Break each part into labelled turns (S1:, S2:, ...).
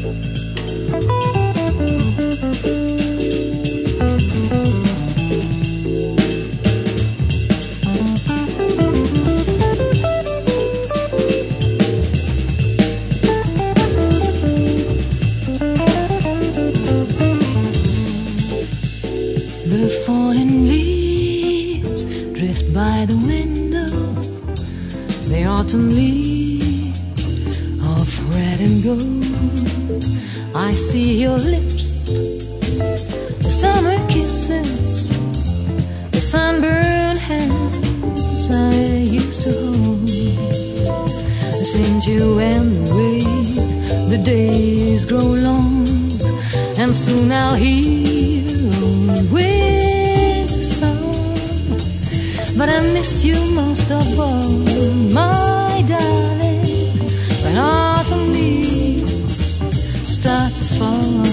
S1: The fallen leaves drift by the window. The autumn leaves of red and gold. I see your lips, the summer kisses, the sunburned hands I used to hold. Since you went away, the days grow long, and soon I'll hear old winter song. But I miss you most of all, my darling, when autumn leaves start to fall.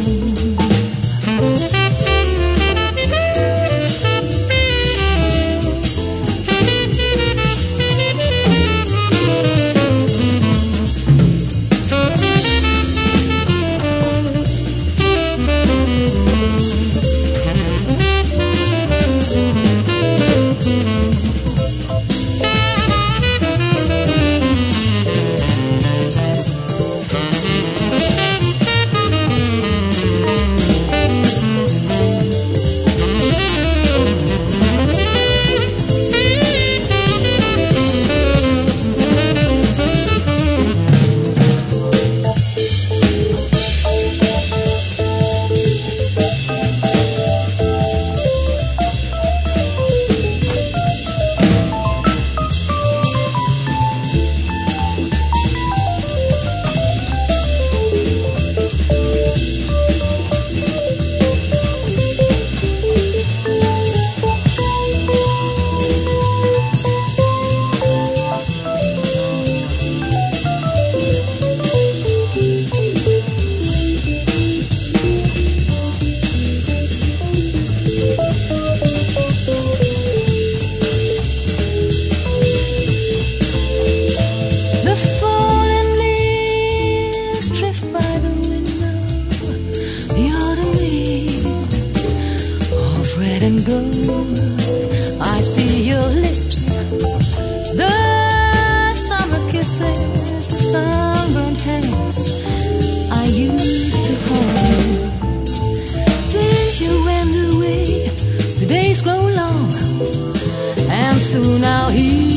S1: And gold, I see your lips, the summer kisses, the sunburned hands I used to hold. Since you went away, the days grow long, and soon I'll hear